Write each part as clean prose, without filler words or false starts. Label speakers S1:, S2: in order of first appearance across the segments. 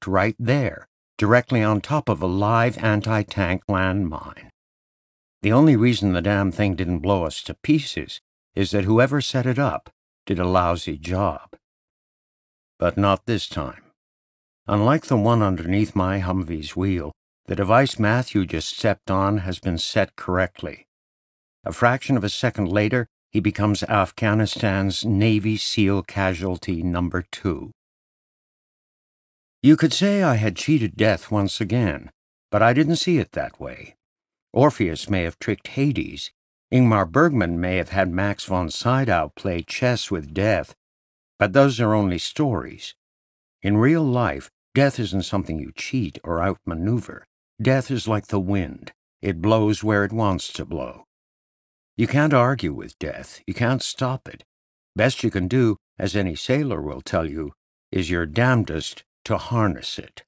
S1: parked right there, directly on top of a live anti-tank landmine. The only reason the damn thing didn't blow us to pieces is that whoever set it up did a lousy job. But not this time. Unlike the one underneath my Humvee's wheel, the device Matthew just stepped on has been set correctly. A fraction of a second later, he becomes Afghanistan's Navy SEAL casualty number 2. You could say I had cheated death once again, but I didn't see it that way. Orpheus may have tricked Hades. Ingmar Bergman may have had Max von Sydow play chess with death, but those are only stories. In real life, death isn't something you cheat or outmaneuver. Death is like the wind. It blows where it wants to blow. You can't argue with death. You can't stop it. Best you can do, as any sailor will tell you, is your damnedest to harness it.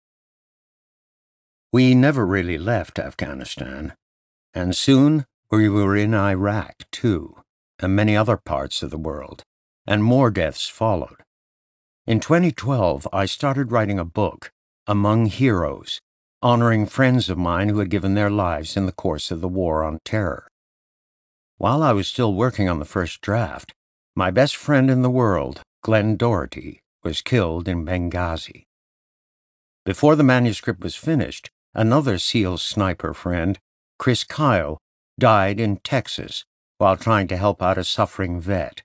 S1: We never really left Afghanistan, and soon we were in Iraq, too, and many other parts of the world, and more deaths followed. In 2012, I started writing a book, Among Heroes, honoring friends of mine who had given their lives in the course of the War on Terror. While I was still working on the first draft, my best friend in the world, Glenn Doherty, was killed in Benghazi. Before the manuscript was finished, another SEAL sniper friend, Chris Kyle, died in Texas while trying to help out a suffering vet.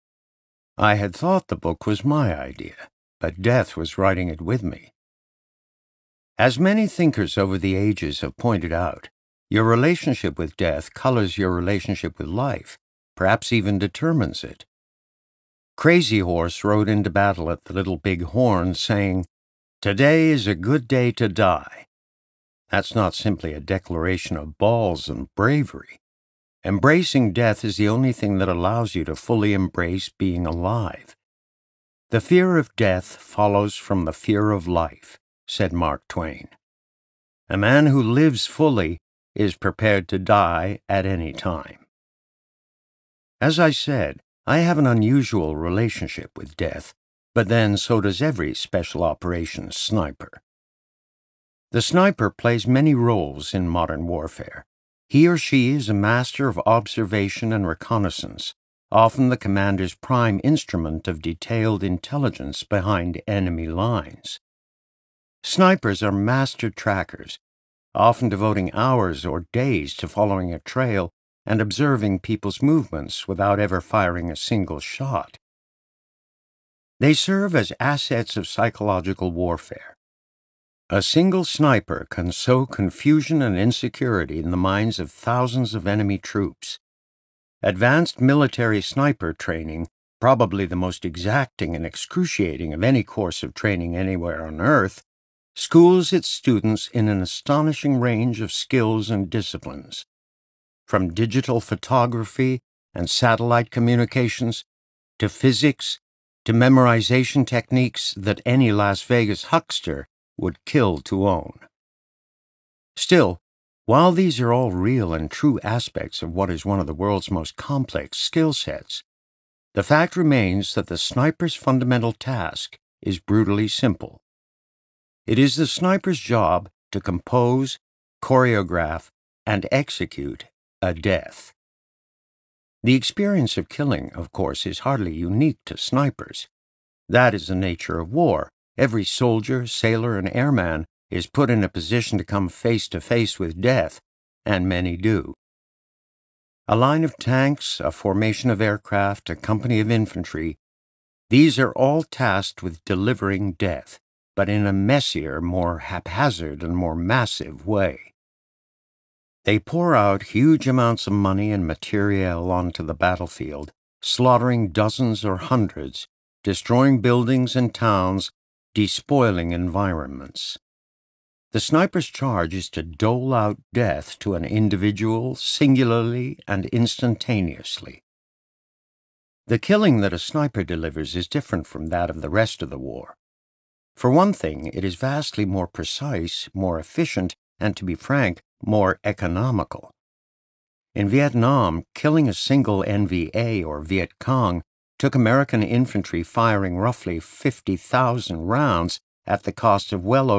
S1: I had thought the book was my idea, but death was writing it with me. As many thinkers over the ages have pointed out, your relationship with death colors your relationship with life, perhaps even determines it. Crazy Horse rode into battle at the Little Big Horn saying, "Today is a good day to die." That's not simply a declaration of balls and bravery. Embracing death is the only thing that allows you to fully embrace being alive. The fear of death follows from the fear of life, said Mark Twain. A man who lives fully is prepared to die at any time. As I said, I have an unusual relationship with death, but then so does every special operations sniper. The sniper plays many roles in modern warfare. He or she is a master of observation and reconnaissance, often the commander's prime instrument of detailed intelligence behind enemy lines. Snipers are master trackers, often devoting hours or days to following a trail and observing people's movements without ever firing a single shot. They serve as assets of psychological warfare. A single sniper can sow confusion and insecurity in the minds of thousands of enemy troops. Advanced military sniper training, probably the most exacting and excruciating of any course of training anywhere on Earth, schools its students in an astonishing range of skills and disciplines, from digital photography and satellite communications to physics to memorization techniques that any Las Vegas huckster would kill to own. Still, while these are all real and true aspects of what is one of the world's most complex skill sets, the fact remains that the sniper's fundamental task is brutally simple. It is the sniper's job to compose, choreograph, and execute a death. The experience of killing, of course, is hardly unique to snipers. That is the nature of war. Every soldier, sailor, and airman is put in a position to come face to face with death, and many do. A line of tanks, a formation of aircraft, a company of infantry, these are all tasked with delivering death, but in a messier, more haphazard, and more massive way. They pour out huge amounts of money and materiel onto the battlefield, slaughtering dozens or hundreds, destroying buildings and towns, despoiling environments. The sniper's charge is to dole out death to an individual singularly and instantaneously. The killing that a sniper delivers is different from that of the rest of the war. For one thing, it is vastly more precise, more efficient, and, to be frank, more economical. In Vietnam, killing a single NVA or Viet Cong took American infantry firing roughly 50,000 rounds at the cost of well